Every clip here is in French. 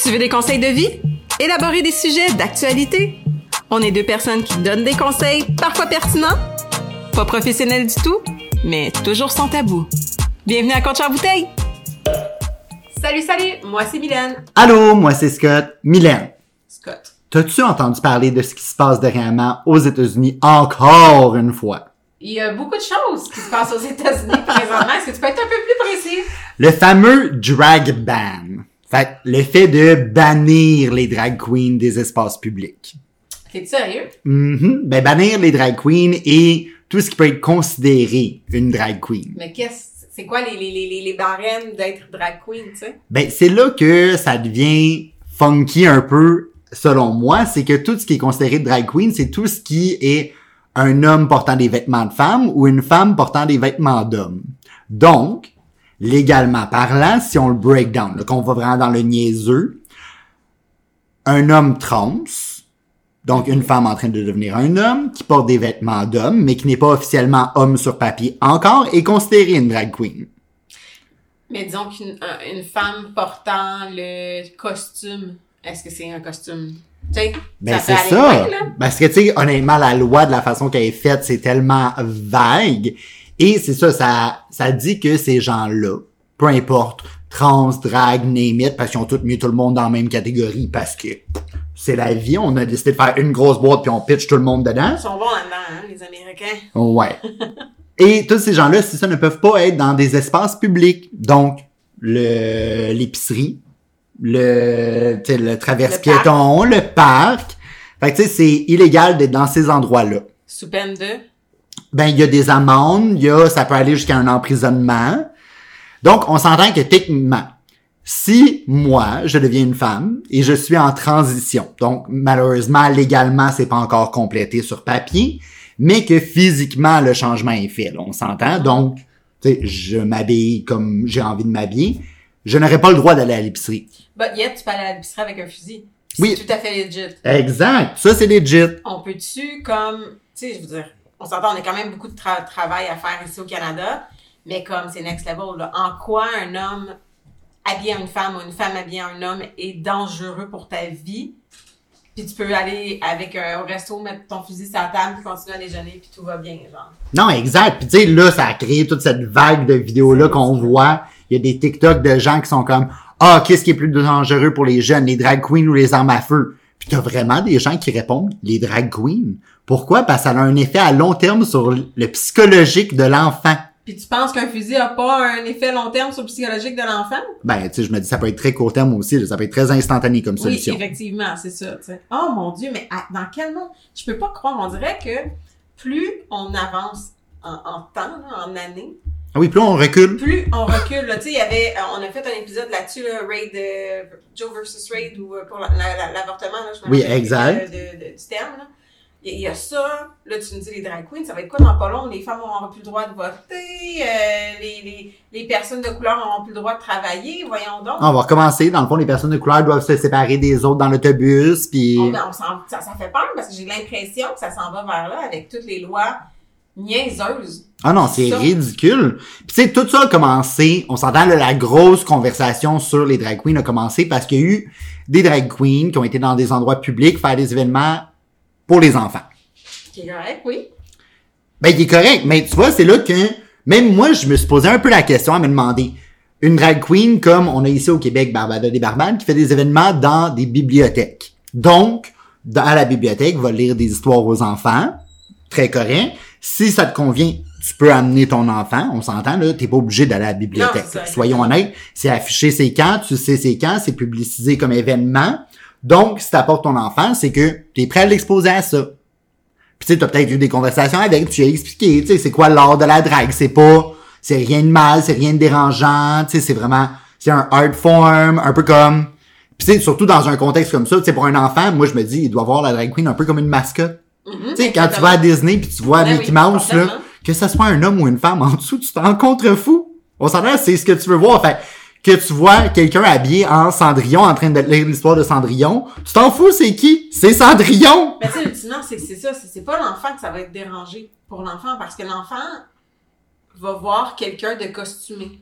Tu veux des conseils de vie? Élaborer des sujets d'actualité? On est deux personnes qui donnent des conseils, parfois pertinents, pas professionnels du tout, mais toujours sans tabou. Bienvenue à Compte en bouteille! Salut! Moi, c'est Mylène. Allô, moi, c'est Scott. Mylène, Scott. t'as-tu entendu parler de ce qui se passe dernièrement aux États-Unis encore une fois? Il y a beaucoup de choses qui se passent aux États-Unis présentement. Est-ce que tu peux être un peu plus précis? Le fameux drag ban. Fait le fait de bannir les drag queens des espaces publics. T'es sérieux? Ben, bannir les drag queens et tout ce qui peut être considéré une drag queen. Mais c'est quoi les barèmes d'être drag queen, tu sais? Ben, c'est là que ça devient funky un peu, selon moi. C'est que tout ce qui est considéré drag queen, c'est tout ce qui est un homme portant des vêtements de femme ou une femme portant des vêtements d'homme. Donc, légalement parlant, si on le break down, là, qu'on va vraiment dans le niaiseux, un homme trans, donc une femme en train de devenir un homme, qui porte des vêtements d'homme, mais qui n'est pas officiellement homme sur papier encore, est considéré une drag queen. Mais disons qu'une femme portant le costume, est-ce que c'est un costume? Tu sais, Ben, ça c'est peut aller ça. loin, là. Parce que, tu sais, honnêtement, la loi de la façon qu'elle est faite, c'est tellement vague. Et c'est ça dit que ces gens-là, peu importe, trans, drag, name it, parce qu'ils ont tous mis tout le monde dans la même catégorie, parce que c'est la vie, on a décidé de faire une grosse boîte puis on pitch tout le monde dedans. Ils sont bons là-dedans, hein, les Américains. Ouais. Et tous ces gens-là, c'est ça, ne peuvent pas être dans des espaces publics. Donc, l'épicerie, le traverse piéton, le parc. Fait que tu sais, c'est illégal d'être dans ces endroits-là. Sous peine de? Ben, il y a des amendes, ça peut aller jusqu'à un emprisonnement. Donc, on s'entend que techniquement, si moi, je deviens une femme et je suis en transition, donc malheureusement, légalement, c'est pas encore complété sur papier, mais que physiquement, le changement est fait, là, on s'entend. Donc, tu sais, je m'habille comme j'ai envie de m'habiller. Je n'aurais pas le droit d'aller à l'épicerie. But yet, tu peux aller à l'épicerie avec un fusil. Oui. C'est tout à fait legit. Exact. Ça, c'est legit. On peut-tu, comme, tu sais, je veux dire, on s'entend, on a quand même beaucoup de travail à faire ici au Canada, mais comme c'est next level, là, en quoi un homme habillé à une femme ou une femme habillée à un homme est dangereux pour ta vie, puis tu peux aller avec au resto, mettre ton fusil sur la table, puis continuer à déjeuner, puis tout va bien, genre. Non, exact. Puis tu sais, là, ça a créé toute cette vague de vidéos-là qu'on voit. Il y a des TikTok de gens qui sont comme « Ah, qu'est-ce qui est plus dangereux pour les jeunes, les drag queens ou les armes à feu? » Puis t'as vraiment des gens qui répondent « Les drag queens. » Pourquoi? Parce que ça a un effet à long terme sur le psychologique de l'enfant. Puis tu penses qu'un fusil a pas un effet long terme sur le psychologique de l'enfant? Ben, tu sais, je me dis, ça peut être très court terme aussi, là, ça peut être très instantané comme solution. Oui, effectivement, c'est ça, tu sais. Oh mon Dieu, mais dans quel monde? Je peux pas croire, on dirait que plus on avance en temps, là, en années, Ah oui, plus on recule. plus on recule, là. Tu sais, il y avait, on a fait un épisode là-dessus, là, Raid, Joe versus Raid, ou pour l'avortement, là, je me Oui, rappelle exact. du terme, là. Il y a ça, là, tu me dis les drag queens, ça va être quoi dans pas long? Les femmes n'auront plus le droit de voter, les personnes de couleur n'auront plus le droit de travailler, voyons donc. On va recommencer. Dans le fond, les personnes de couleur doivent se séparer des autres dans l'autobus, puis... Ça fait peur parce que j'ai l'impression que ça s'en va vers là avec toutes les lois niaiseuses. Ah non, c'est ridicule. Puis tu sais, tout ça a commencé, on s'entend, là, la grosse conversation sur les drag queens a commencé parce qu'il y a eu des drag queens qui ont été dans des endroits publics faire des événements pour les enfants. Qui est correct, oui. Ben, il est correct, mais tu vois, c'est là que même moi, je me suis posé un peu la question à me demander, une drag queen comme on a ici au Québec, Barbada des Barbanes, qui fait des événements dans des bibliothèques. Donc, à la bibliothèque, va lire des histoires aux enfants, très correct. Si ça te convient, tu peux amener ton enfant, on s'entend, là, t'es pas obligé d'aller à la bibliothèque. Non, soyons honnêtes, c'est affiché c'est quand, tu sais c'est quand, c'est publicisé comme événement. Donc, si t'apportes ton enfant, c'est que t'es prêt à l'exposer à ça. Puis tu sais, t'as peut-être eu des conversations avec, tu lui as expliqué, tu sais, c'est quoi l'art de la drague, c'est rien de mal, c'est rien de dérangeant, tu sais, c'est un art form, un peu comme, puis tu sais, surtout dans un contexte comme ça, tu sais, pour un enfant, moi je me dis, il doit voir la drag queen un peu comme une mascotte. Tu sais, quand tu vas à Disney pis tu vois Mickey Mouse, là, que ça soit un homme ou une femme en dessous, tu t'en contrefous. On s'entend, c'est ce que tu veux voir, fait que tu vois quelqu'un habillé en Cendrillon en train de lire l'histoire de Cendrillon, tu t'en fous, c'est qui? C'est Cendrillon! Mais tu sais, ultimement, c'est ça, c'est pas l'enfant que ça va être dérangé pour l'enfant, parce que l'enfant va voir quelqu'un de costumé.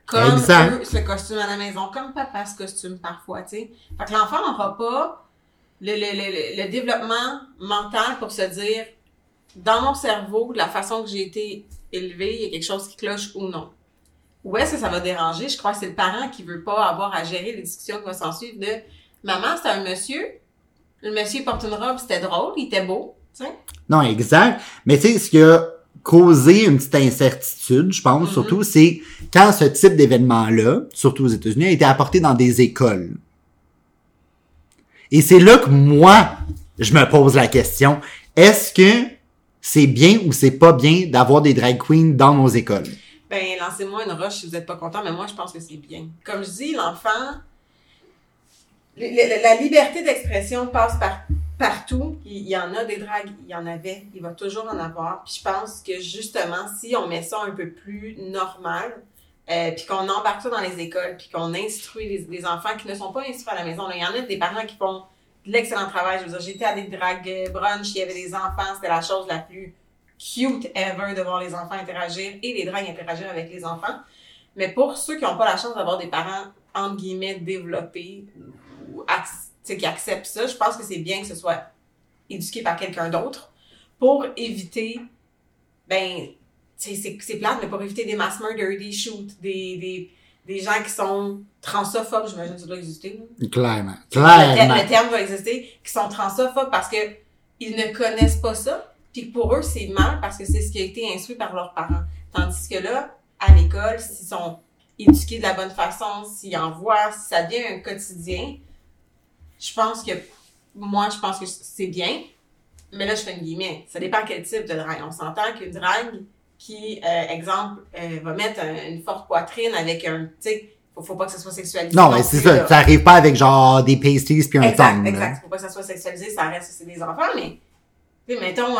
comme Exact. eux se costument à la maison, comme papa se costume parfois, tu sais. Fait que l'enfant n'aura pas le développement mental pour se dire, dans mon cerveau, de la façon que j'ai été élevée, il y a quelque chose qui cloche ou non. Où est-ce que ça va déranger? Je crois que c'est le parent qui veut pas avoir à gérer les discussions qui vont s'en suivre de « Maman, c'était un monsieur. Le monsieur porte une robe, c'était drôle, il était beau. » Tu sais? Non, exact. Mais tu sais, ce qui a causé une petite incertitude, je pense, surtout, c'est quand ce type d'événement-là, surtout aux États-Unis, a été apporté dans des écoles. Et c'est là que moi, je me pose la question, est-ce que c'est bien ou c'est pas bien d'avoir des drag queens dans nos écoles? Ben, lancez-moi une roche si vous êtes pas content, mais moi, je pense que c'est bien. Comme je dis, l'enfant, la liberté d'expression passe partout. Il y en a des dragues, il y en avait, il va toujours en avoir. Puis je pense que justement, si on met ça un peu plus normal, puis qu'on embarque ça dans les écoles, puis qu'on instruit les enfants qui ne sont pas instruits à la maison. Là, il y en a des parents qui font de l'excellent travail. Je veux dire, j'étais à des drag brunch, il y avait des enfants, c'était la chose la plus cute ever de voir les enfants interagir et les drags interagir avec les enfants. Mais pour ceux qui n'ont pas la chance d'avoir des parents, entre guillemets, développés, ou qui acceptent ça, je pense que c'est bien que ce soit éduqué par quelqu'un d'autre pour éviter, ben, c'est plate, mais pour éviter des mass murder, des shoots, des gens qui sont transophobes, j'imagine que ça doit exister. Clairement. Le terme va exister, qui sont transophobes parce que ils ne connaissent pas ça, puis que pour eux, c'est mal parce que c'est ce qui a été instruit par leurs parents. Tandis que là, à l'école, s'ils sont éduqués de la bonne façon, s'ils en voient, si ça devient un quotidien, je pense que c'est bien. Mais là, je fais une guillemets. Ça dépend quel type de drague. On s'entend qu'une drague qui, exemple, va mettre une forte poitrine avec un, tu sais, faut pas que ça soit sexualisé. Non, mais c'est ça. Là. Ça arrive pas avec genre des pasties puis un tongue. Exact. Faut pas que ça soit sexualisé. Ça reste, c'est des enfants, mais, tu sais, mettons,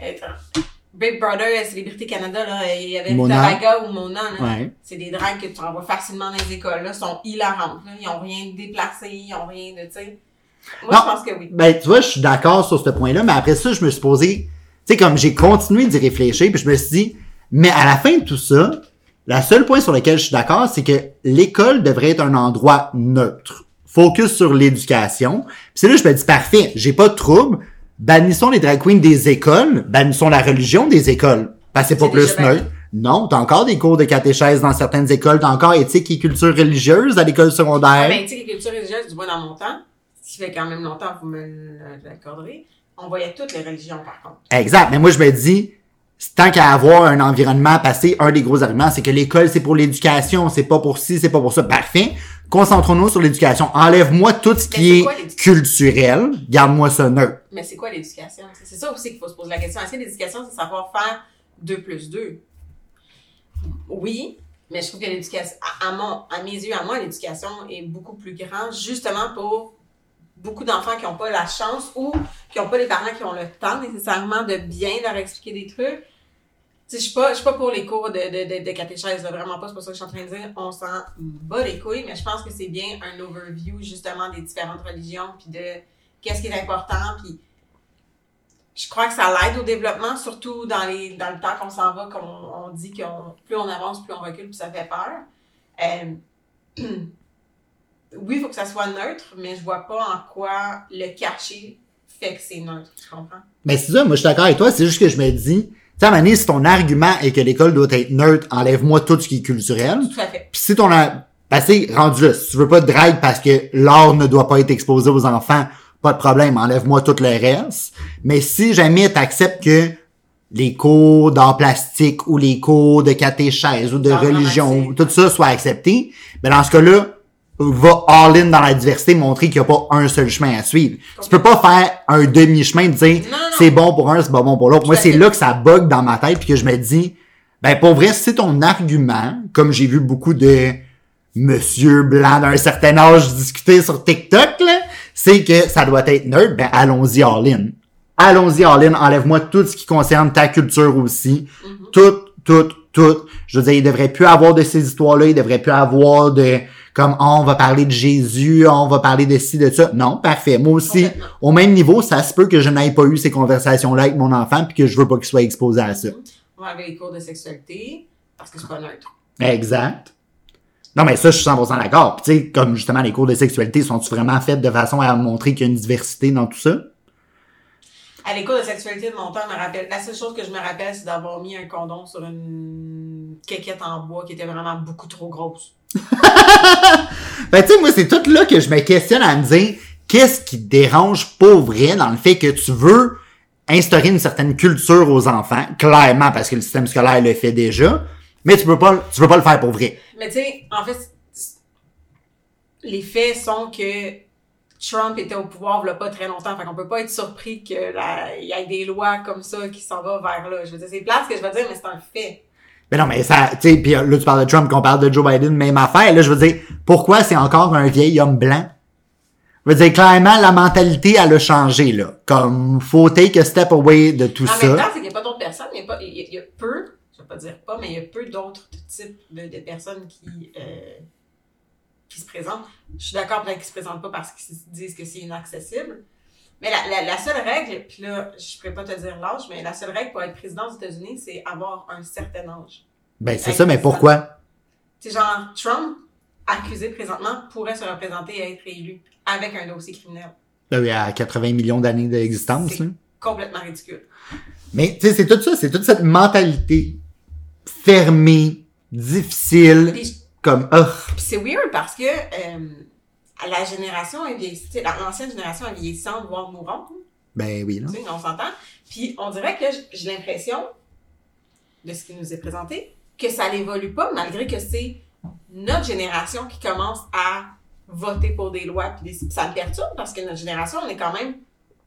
Big Brother, Célébrité Canada, là, il y avait Taraga ou Mona, là. Ouais. C'est des dragues que tu envoies facilement dans les écoles, là. Sont hilarantes, là. Ils ont rien de déplacé, ils ont rien de, tu sais. Moi, non, je pense que oui. Ben, tu vois, je suis d'accord sur ce point-là, mais après ça, je me suis posé, tu sais, comme j'ai continué d'y réfléchir, puis je me suis dit, mais à la fin de tout ça, la seule point sur lequel je suis d'accord, c'est que l'école devrait être un endroit neutre. Focus sur l'éducation. Puis c'est là que je me dis, parfait, j'ai pas de trouble. Bannissons les drag queens des écoles. Bannissons la religion des écoles. Parce que c'est pas plus neutre. Non, t'as encore des cours de catéchèse dans certaines écoles. T'as encore éthique et culture religieuse à l'école secondaire. Ben, éthique et culture religieuse, du moins dans mon temps, ce qui fait quand même longtemps, vous me l'accorderez, on voyait toutes les religions, par contre. Exact. Mais moi, je me dis, tant qu'à avoir un environnement passé, un des gros arguments, c'est que l'école, c'est pour l'éducation, c'est pas pour ci, c'est pas pour ça. Parfait. Concentrons-nous sur l'éducation. Enlève-moi tout ce qui est culturel. Garde-moi ça neutre. Mais c'est quoi l'éducation? C'est ça aussi qu'il faut se poser la question. Est-ce que l'éducation, c'est savoir faire 2 plus 2? Oui, mais je trouve que l'éducation, à mes yeux, à moi, l'éducation est beaucoup plus grande, justement pour beaucoup d'enfants qui n'ont pas la chance ou qui n'ont pas les parents qui ont le temps nécessairement de bien leur expliquer des trucs. Tu sais, je suis pas pour les cours de catéchèse, là, vraiment pas, c'est pas ça que je suis en train de dire. On s'en bat les couilles, mais je pense que c'est bien un overview, justement, des différentes religions, puis de qu'est-ce qui est important, puis je crois que ça l'aide au développement, surtout dans le temps qu'on s'en va, comme on dit que plus on avance, plus on recule, puis ça fait peur. Oui, il faut que ça soit neutre, mais je vois pas en quoi le cacher fait que c'est neutre, tu comprends? Mais c'est ça, moi je suis d'accord avec toi, c'est juste que je me dis, tu sais, à un moment donné, si ton argument est que l'école doit être neutre, enlève-moi tout ce qui est culturel. Tout à fait. Puis si c'est rendu là, si tu veux pas de drague parce que l'art ne doit pas être exposé aux enfants, pas de problème, enlève-moi tout le reste. Mais si jamais t'acceptes que les cours d'art plastique ou les cours de catéchèse ou de religion, tout ça soit accepté, ben dans ce cas-là, va all-in dans la diversité, montrer qu'il n'y a pas un seul chemin à suivre. Tu peux pas faire un demi-chemin de dire c'est bon pour un, c'est pas bon pour l'autre. Moi, c'est là que ça bug dans ma tête puis que je me dis, ben pour vrai, si c'est ton argument, comme j'ai vu beaucoup de monsieur blanc d'un certain âge discuter sur TikTok, là, c'est que ça doit être neutre, ben allons-y all-in. Allons-y all-in, enlève-moi tout ce qui concerne ta culture aussi. Tout. Je veux dire, il devrait plus avoir de ces histoires-là, il devrait plus avoir de comme on va parler de Jésus, on va parler de ci, de ça. Non, parfait. Moi aussi, au même niveau, ça se peut que je n'aie pas eu ces conversations-là avec mon enfant puis que je veux pas qu'il soit exposé à ça. On va avoir les cours de sexualité parce que c'est pas neutre. Exact. Non, mais ça, je suis 100% d'accord. Puis tu sais, comme justement, les cours de sexualité sont-ils vraiment faits de façon à montrer qu'il y a une diversité dans tout ça? À les cours de sexualité de mon temps, la seule chose que je me rappelle, c'est d'avoir mis un condom sur une quéquette en bois qui était vraiment beaucoup trop grosse. Ben, tu sais, moi, c'est tout là que je me questionne à me dire, qu'est-ce qui te dérange pour vrai dans le fait que tu veux instaurer une certaine culture aux enfants, clairement, parce que le système scolaire le fait déjà, mais tu peux pas le faire pour vrai. Mais tu sais, en fait, les faits sont que Trump était au pouvoir il y a pas très longtemps, fait qu'on peut pas être surpris qu'il y ait des lois comme ça qui s'en vont vers là. Je veux dire, c'est plate ce que je veux dire, mais c'est un fait. Mais non, mais ça, tu sais, pis là, tu parles de Trump, qu'on parle de Joe Biden, même affaire. Là, je veux dire, pourquoi c'est encore un vieil homme blanc? Je veux dire, clairement, la mentalité, elle a changé, là. Comme, faut take a step away de tout ça. En même temps, c'est qu'il n'y a pas d'autres personnes, il y a peu, je vais pas dire pas, mais il y a peu d'autres types de personnes qui se présentent. Je suis d'accord, peut-être qu'ils se présentent pas parce qu'ils disent que c'est inaccessible. Mais la seule règle, puis là, je pourrais pas te dire l'âge, mais la seule règle pour être président des États-Unis, c'est avoir un certain âge. Ben, c'est ça, mais pourquoi? C'est genre, Trump, accusé présentement, pourrait se représenter et être élu avec un dossier criminel. Ben oui, à 80 millions d'années d'existence, C'est là. complètement ridicule. Mais, tu sais, c'est tout ça, c'est toute cette mentalité fermée, difficile, Puis, comme, puis c'est weird parce que la génération est vieillissante, l'ancienne génération est vieillissante, voire mourante. ben oui, là. Tu sais, on s'entend. Puis on dirait que j'ai l'impression, de ce qui nous est présenté, que ça n'évolue pas, malgré que c'est notre génération qui commence à voter pour des lois. Puis ça me perturbe parce que notre génération, on est quand même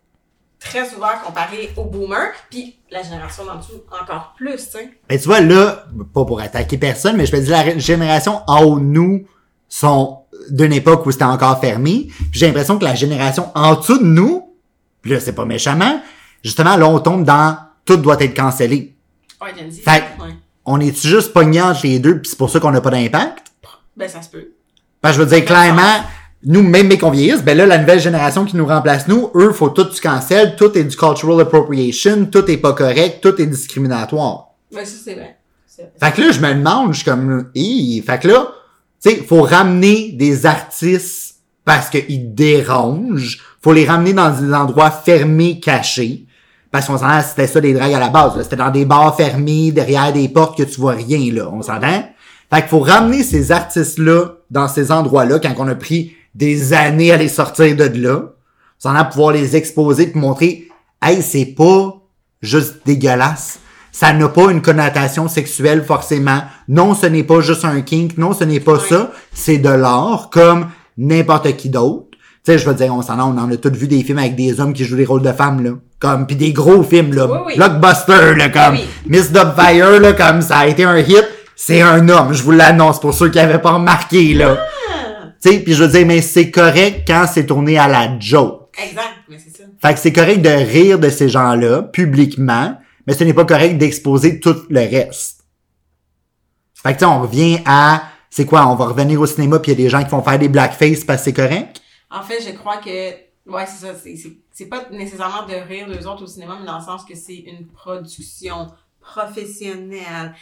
très ouvert comparé aux boomers. Puis la génération d'en dessous, encore plus, tu sais. Ben, tu vois, là, pas pour attaquer personne, mais je peux dire, la génération en haut de nous sont d'une époque où c'était encore fermé. Puis j'ai l'impression que la génération en dessous de nous, puis là, c'est pas méchamment, justement, là, on tombe dans tout doit être cancellé. Ouais, Gen Z. Fait Ouais. on est juste pogné entre les deux, puis c'est pour ça qu'on n'a pas d'impact? Ben, ça se peut. Parce que je veux dire, clairement, nous, même mais qu'on vieillisse, ben là, la nouvelle génération qui nous remplace, nous, eux, faut tout du cancel, tout est du cultural appropriation, tout est pas correct, tout est discriminatoire. Ben, ça, c'est vrai. Fait que là, je me demande, je suis comme, fait que là, tu sais, faut ramener des artistes parce qu'ils dérangent. Faut les ramener dans des endroits fermés, cachés. Parce qu'on s'entend, c'était ça des dragues à la base, là. C'était dans des bars fermés, derrière des portes que tu vois rien, là. On s'entend? Fait qu'il faut ramener ces artistes-là dans ces endroits-là quand on a pris des années à les sortir de là. On s'entend pouvoir les exposer pour montrer, hey, c'est pas juste dégueulasse. Ça n'a pas une connotation sexuelle forcément. Non, ce n'est pas juste un kink. Non, ce n'est pas ça. C'est de l'art comme n'importe qui d'autre. Tu sais, je veux dire, on en a tous vu des films avec des hommes qui jouent des rôles de femmes, là. Comme, pis des gros films, là. Oui, oui. Blockbuster, là, comme Oui. Miss Doubtfire, là, comme ça a été un hit. C'est un homme, je vous l'annonce pour ceux qui n'avaient pas remarqué, là. Tu sais, pis je veux dire, mais c'est correct quand c'est tourné à la joke. Exact, mais c'est ça. Fait que c'est correct de rire de ces gens-là, publiquement, mais ce n'est pas correct d'exposer tout le reste. Fait que tu sais, on revient à, c'est quoi, on va revenir au cinéma pis il y a des gens qui vont faire des blackface parce que c'est correct? En fait, je crois que, ouais, c'est ça, c'est pas nécessairement de rire d'eux autres au cinéma, mais dans le sens que c'est une production professionnelle,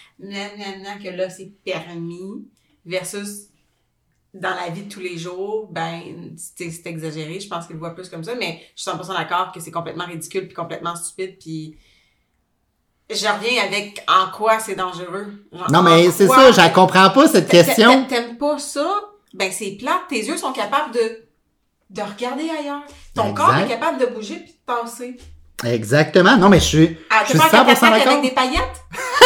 que là, c'est permis, versus dans la vie de tous les jours, ben, c'est exagéré, je pense qu'ils le voient plus comme ça, mais je suis 100% d'accord que c'est complètement ridicule puis complètement stupide, puis je reviens avec en quoi c'est dangereux. Genre, Non, mais c'est ça, je comprends pas cette question. T'aimes pas ça? Ben, c'est plate. Tes yeux sont capables de regarder ailleurs. Ton Exact. corps est capable de bouger puis de tasser. Exactement. Non, mais je suis Tu 100% faire d'accord. avec des paillettes?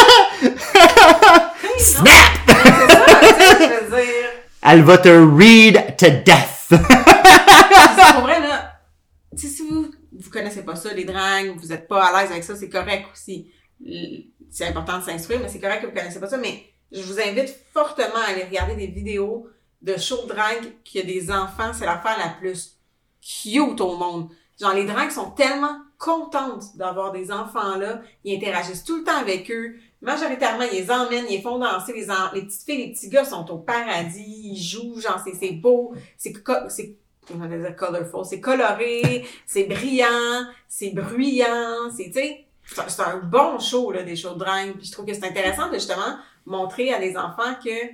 Snap! C'est ça, tu sais, je veux dire. Elle va te read to death. C'est pour vrai, là. Tu sais, si vous connaissez pas ça, les dragues, vous êtes pas à l'aise avec ça, c'est correct aussi. C'est important de s'instruire, mais c'est correct que vous connaissez pas ça, mais je vous invite fortement à aller regarder des vidéos de show de drague qui a des enfants, c'est l'affaire la plus cute au monde. Genre, les dragues sont tellement contentes d'avoir des enfants là, ils interagissent tout le temps avec eux, majoritairement, ils les emmènent, ils les font danser, les petites filles, les petits gars sont au paradis, ils jouent, genre, c'est beau, comment dire, colorful, c'est coloré, c'est brillant, c'est bruyant, c'est, tu sais, c'est un bon show, là, des shows de drague, puis je trouve que c'est intéressant de justement montrer à des enfants que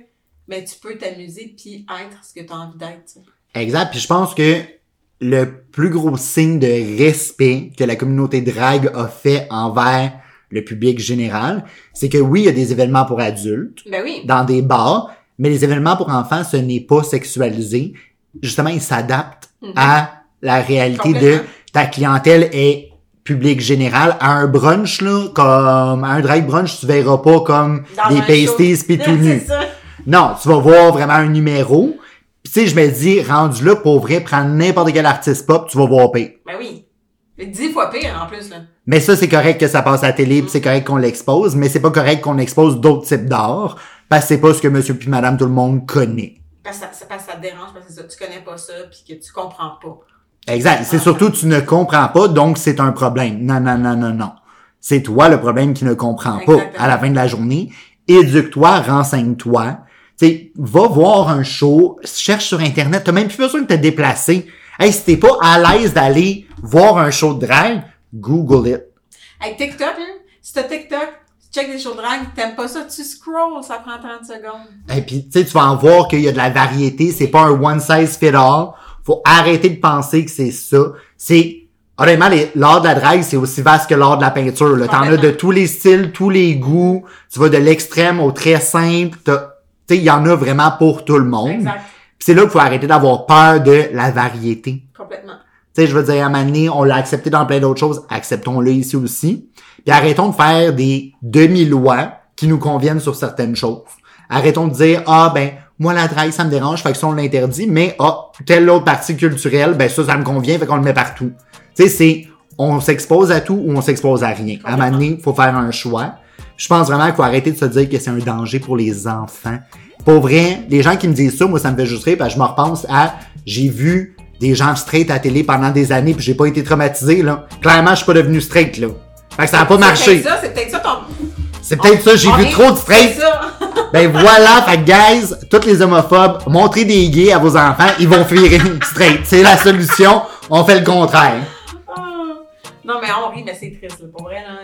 mais tu peux t'amuser puis être ce que tu as envie d'être. T'sais. Exact. Puis je pense que le plus gros signe de respect que la communauté drague a fait envers le public général, c'est que oui, il y a des événements pour adultes, Ben oui. dans des bars, mais les événements pour enfants, ce n'est pas sexualisé. Justement, ils s'adaptent à la réalité de ta clientèle est public général. À un brunch, là, comme à un drag brunch, tu verras pas comme Dans des un pasties show. pis tout nu. C'est ça. Non, tu vas voir vraiment un numéro. Pis tu sais, je me dis, rendu là, pour vrai, prendre n'importe quel artiste pop, tu vas voir pire. Ben oui. Mais 10 fois pire, en plus, là. Mais ça, c'est correct que ça passe à la télé, pis c'est correct qu'on l'expose, mais c'est pas correct qu'on expose d'autres types d'art, parce que c'est pas ce que monsieur puis madame tout le monde connaît. Parce que ça te dérange, parce que c'est ça, tu connais pas ça, puis que tu comprends pas. Exact. C'est surtout, tu ne comprends pas, donc c'est un problème. Non, non, non, non, non. C'est toi le problème qui ne comprend pas à la fin de la journée. Éduque-toi, renseigne-toi. Tu sais, va voir un show, cherche sur Internet, t'as même plus besoin de te déplacer. Hey, si t'es pas à l'aise d'aller voir un show de drague, Google it. Avec TikTok, hein, si t'as TikTok, tu check des shows de drague, t'aimes pas ça, tu scrolls, ça prend 30 secondes. Et puis, tu sais, tu vas en voir qu'il y a de la variété, c'est pas un one size fit all. Faut arrêter de penser que c'est ça. C'est, honnêtement, l'art de la drague, c'est aussi vaste que l'art de la peinture, là. T'en as de tous les styles, tous les goûts. Tu vas de l'extrême au très simple. Tu sais, il y en a vraiment pour tout le monde. Exact. Puis c'est là qu'il faut arrêter d'avoir peur de la variété. Complètement. Tu sais, je veux dire, à un moment donné, on l'a accepté dans plein d'autres choses. Acceptons-le ici aussi. Puis arrêtons de faire des demi-lois qui nous conviennent sur certaines choses. Arrêtons de dire, ah, ben, moi, la drague, ça me dérange, fait que ça, on l'interdit, mais, telle autre partie culturelle, ben, ça me convient, fait qu'on le met partout. Tu sais, c'est, on s'expose à tout ou on s'expose à rien. À un moment donné, faut faire un choix. Je pense vraiment qu'il faut arrêter de se dire que c'est un danger pour les enfants. Pour vrai, les gens qui me disent ça, moi, ça me fait juste rire, parce que je me repense à, j'ai vu des gens straight à la télé pendant des années, puis j'ai pas été traumatisé, là. Clairement, je suis pas devenu straight, là. Fait que ça a pas marché. C'est peut-être ça ton... C'est peut-être ça, j'ai vu trop de straight. C'est ça. Ben voilà, fait que guys, tous les homophobes, montrez des gays à vos enfants, ils vont fuir straight. C'est la solution, on fait le contraire. Non, mais on rit, mais c'est triste, là. Pour vrai, là,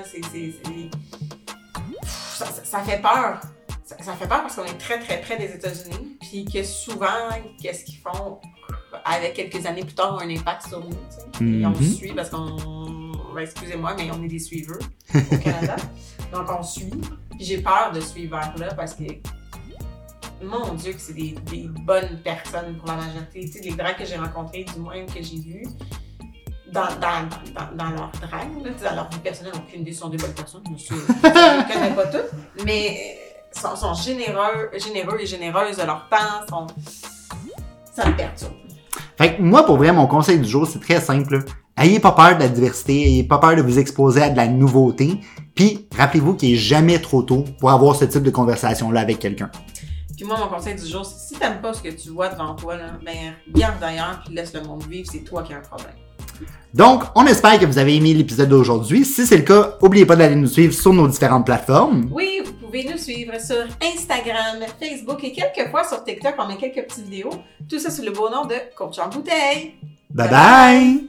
ça fait peur. Ça fait peur parce qu'on est très, très près des États-Unis, puis que souvent, qu'est-ce qu'ils font avec quelques années plus tard, un impact sur nous, tu sais. Et on suit parce qu'on... Ben, excusez-moi, mais on est des suiveurs au Canada. Donc, on suit. Puis j'ai peur de suivre vers là parce que, mon Dieu, que c'est des bonnes personnes pour la majorité. Tu sais, les drags que j'ai rencontrés, du moins que j'ai vus, dans leur drague, là, dans leur vie personnelle, on n'a aucune idée si sont des bonnes personnes. Je ne connais pas toutes, mais sont généreux et généreuses de leur temps. Ça me perturbe. Fait que moi, pour vrai, mon conseil du jour, c'est très simple. Ayez pas peur de la diversité, ayez pas peur de vous exposer à de la nouveauté. Puis, rappelez-vous qu'il est jamais trop tôt pour avoir ce type de conversation-là avec quelqu'un. Puis moi, mon conseil du jour, c'est si t'aimes pas ce que tu vois devant toi, là, ben, regarde d'ailleurs puis laisse le monde vivre, c'est toi qui as un problème. Donc, on espère que vous avez aimé l'épisode d'aujourd'hui. Si c'est le cas, n'oubliez pas d'aller nous suivre sur nos différentes plateformes. Oui, vous pouvez nous suivre sur Instagram, Facebook et quelquefois sur TikTok, on met quelques petites vidéos. Tout ça sous le beau nom de Coach en bouteille. Bye bye!